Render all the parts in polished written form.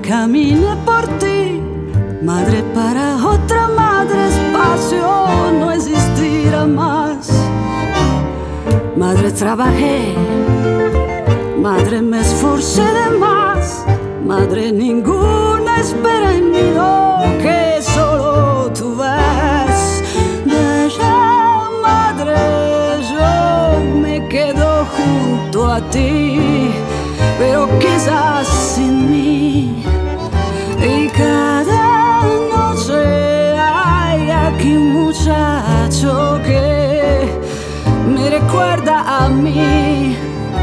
caminé por ti, madre para otra madre, espacio no existirá más. Madre trabajé, madre me esforcé de más, madre ninguna espera en mí lo que solo tú ves. Bella madre, yo me quedo junto a ti, pero quizás sin mí. Y cada noche hay aquí un muchacho que me recuerda a mí.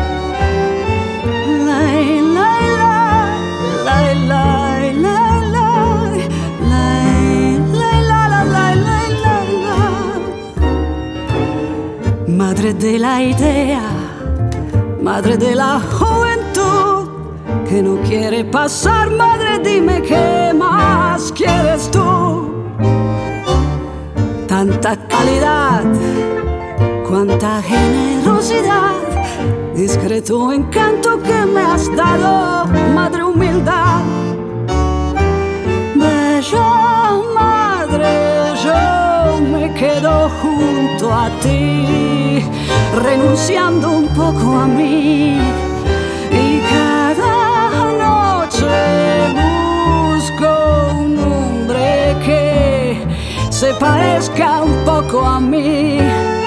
Madre de la idea, madre de la juventud, que no quiere pasar, madre, dime qué más quieres tú. Tanta calidad, cuánta generosidad, discreto encanto que me has dado, madre humildad. Bella madre, yo me quedo junto a ti, renunciando un poco a mí. Y cada noche busco un hombre que se parezca un poco a mí.